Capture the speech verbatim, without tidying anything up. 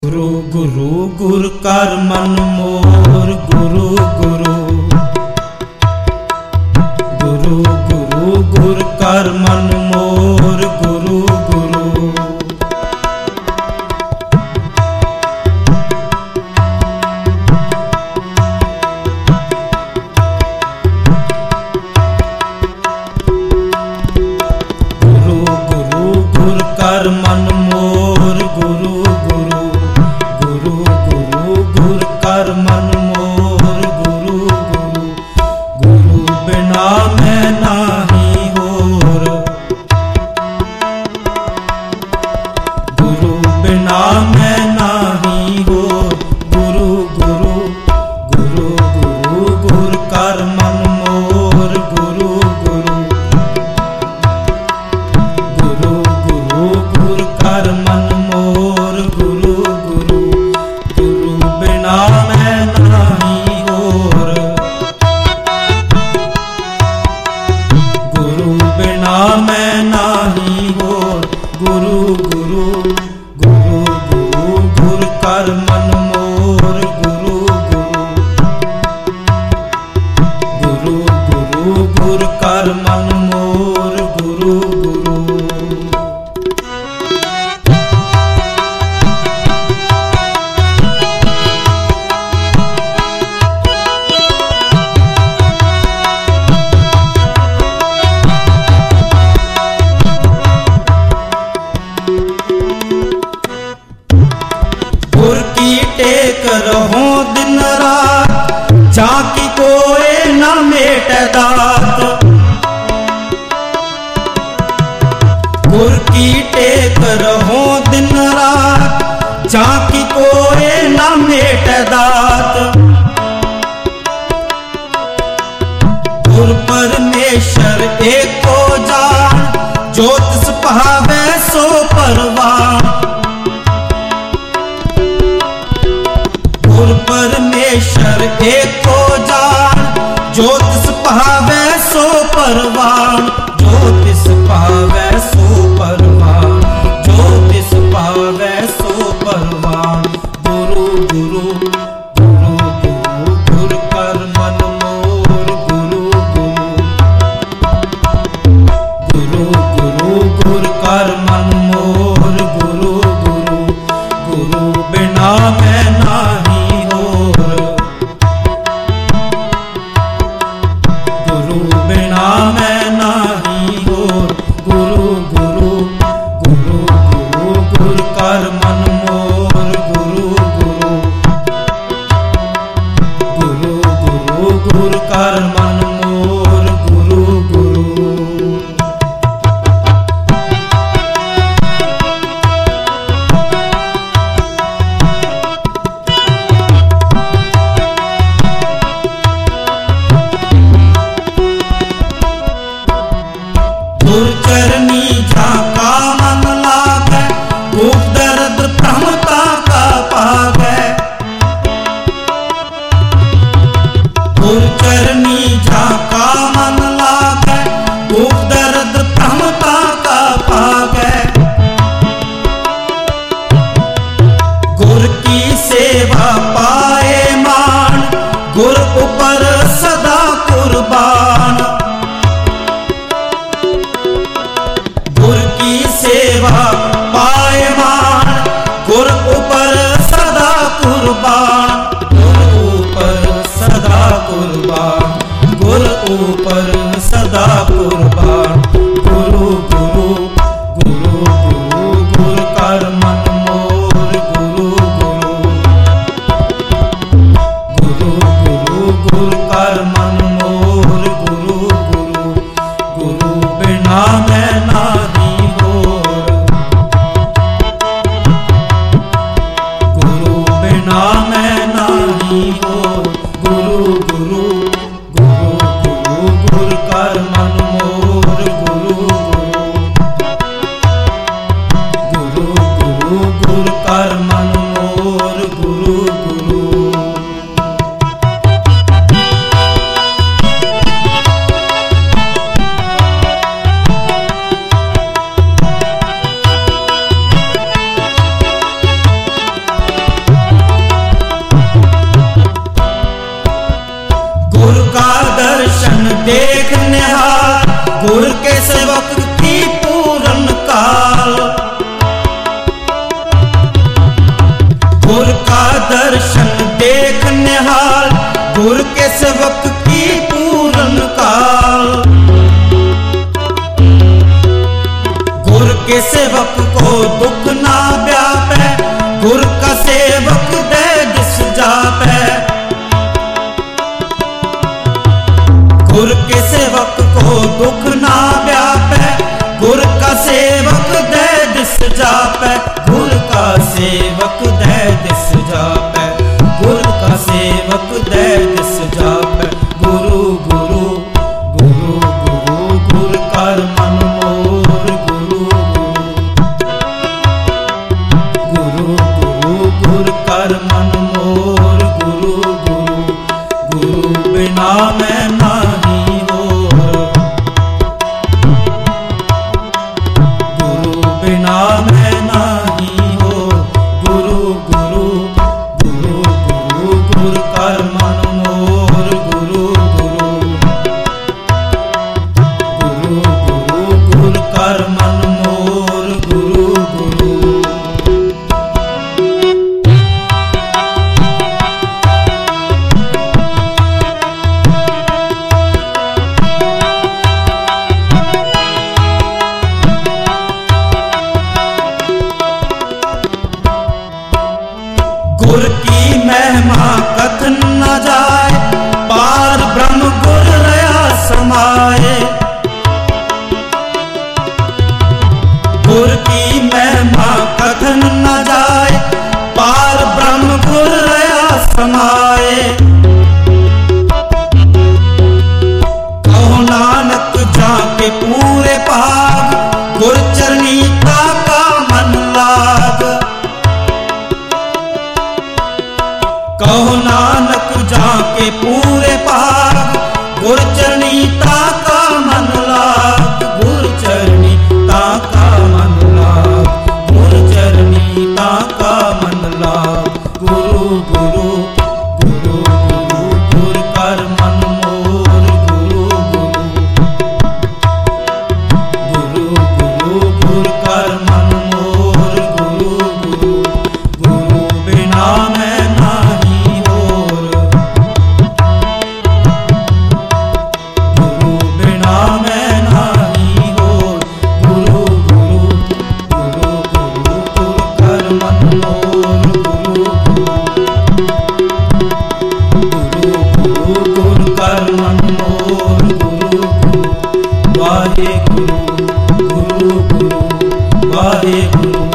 गुरु गुरु गुर कर मन मोर गुरु गुरु गुरु गुरु गुर कर मन मोर गुरु गुरु गुरु गुरु गुर कर मन मोर गुरु गुरु गुरु गुरु गुर कर मन मोर गुरु गुरु गुरु बिना मैं नाही होर गुरु बिना मैं नाही होर गुरु गुरु गुरु गुरु गुर कर मन मोर गुरु गुरु गुरु गुरु गुर कर मन मोर गुरु गुरु गुरु बिना मैं नाही होर गुरु बिना मैं नाही होर गुरु गुरु गुरु गुरु गुर कर मन मोर गुरु गुरु गुरु गुरु गुर कर मन मोर गुरु गुरु गुर की टेक रहो दिन रात झांकी कोई न मेट दात गुर की टेक रहो दिन रात झांकी कोई न मेट दात गुर परमेश्वर एको जान ज्योतिष पावे सो परवान गुर परमेश्वर एको जान ज्योतिष पावे सो परवान ज्योतिष पावे सो परवान ज्योतिष पावे सो परवान गुरु गुरु गुरु गुरु गुर कर मन मोर गुरु गुरु गुरु गुरु गुर कर मन मोर गुरु गुरु गुरु बिना मैं नाही होर गुरु बिना मैं नाही होर गुरु गुरु गुरु गुरु गुर कर मन मोर गुरु गुरु गुरु गुरु गुर कर मन मोर गुरु गुरु गुर के सेवक की पूरन काल। गुर का दर्शन देख निहाल, गुर के सेवक की पूरन काल। गुर के सेवक को दुख ना व्यापे, गुर का सेवक दे दिस जापे। गुर के सेवक को दुख ना व्यापे, गुर का सेवक दे दिस जापे। गुर का सेवक दे दिस जापे, गुर का सेवक दे दिस जापे। गुरु गुरु गुरु गुरु गुर कर मन मोर। गुरु गुरु गुरु गुर कर मन मोर। गुरु गुरु गुरु बिना मैं नहीं होर। गुरु बिना मैं नहीं होर। गुरु गुरु गुरु गुरु गुर कर मन मोर। गुरु गुरु गुरु गुरु गुर कर मन मोर। गुरु गुरु गुर की महिमा कथन न जाए, पार ब्रह्म गुर रया समाए। गुर की महिमा कथन न जाए, पार ब्रह्म गुर रया समाए। कहो नानक जाके पूरे पाग, गुर चरणीता का मन लाग। कहो नानक जाके पूरे पाग, गुर चरणीता का मन लाग। गुर चरणीता का मन लाग, गुर चरणीता का मन लाग। गुरु गुरु गुरु गुरु गुर कर मन मोर। गुरु गुरु गुरु गुरु गुर कर मन मोर। गुरु गुरु गुरु बिना मैं नहीं होर। गुरु बिना मैं नहीं होर। गुरु गुरु गुरु गुरु गुर कर मन मोर। गुरु गुरु गुरु गुर कर मन मोर। गुरु गुरु वाहे गुरु गुरु गुरु वाहे गुरु।